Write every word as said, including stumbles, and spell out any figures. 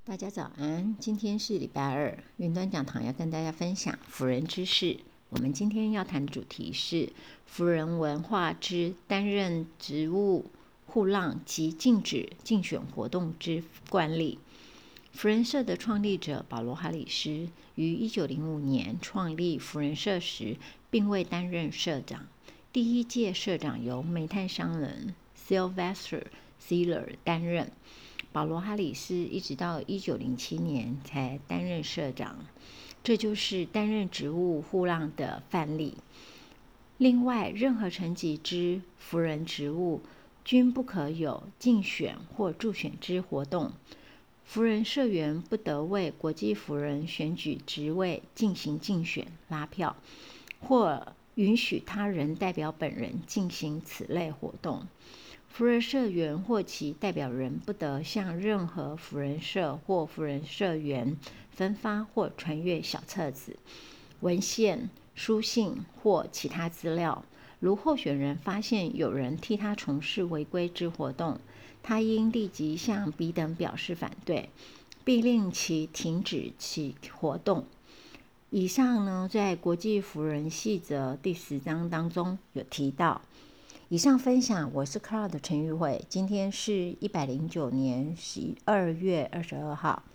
大家早安，今天是礼拜二，云端讲堂要跟大家分享辅仁知识。我们今天要谈的主题是辅仁文化之担任职务护浪及禁止竞选活动之惯例。辅仁社的创立者保罗·哈里斯于一九零五年创立辅仁社时，并未担任社长。第一届社长由煤炭商人 Sylvester Sealer 担任。保罗·哈里斯一直到一九零七年才担任社长，这就是担任职务护浪的范例。另外，任何层级之辅仁职务均不可有竞选或助选之活动。辅仁社员不得为国际辅仁选举职位进行竞选拉票，或允许他人代表本人进行此类活动。辅仁社员或其代表人不得向任何辅仁社或辅仁社员分发或传阅小册子、文献、书信或其他资料。如候选人发现有人替他从事违规之活动，他应立即向彼等表示反对，并令其停止其活动。以上呢，在国际辅仁细则第十章当中有提到。以上分享，我是 Cloud 陈玉慧，今天是一百零九年十二月二十二号。